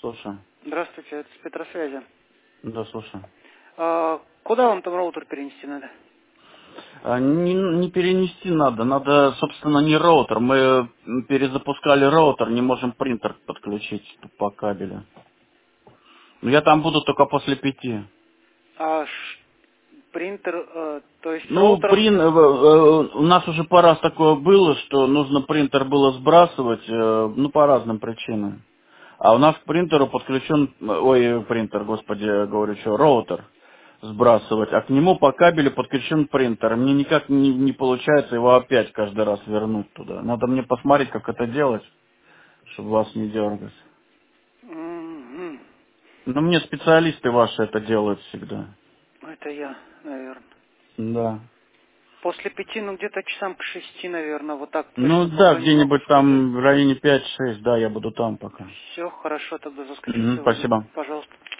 Слушай. Здравствуйте, это с Петросвязи. Да, слушай. Куда вам там роутер перенести надо? Не перенести надо. Надо, собственно, не роутер. Мы перезапускали роутер, не можем принтер подключить по кабелю. Но я там буду только после 5. Принтер, то есть с Ну, роутером... у нас уже по раз такое было, что нужно принтер было сбрасывать, ну, по разным причинам. А у нас к принтеру подключен, ой, принтер, господи, я говорю, что, роутер сбрасывать, а к нему по кабелю подключен принтер. Мне никак не получается его опять каждый раз вернуть туда. Надо мне посмотреть, как это делать, чтобы вас не дергать. Мгм. Но мне специалисты ваши это делают всегда. Это я, наверное. Да. После 5, ну где-то часам к 6, наверное, вот так Ну точно да, пока не могу где-нибудь сказать. там в районе 5-6, да, я буду там пока. Все, хорошо, тогда Мгм, заскочу сегодня. спасибо. Пожалуйста.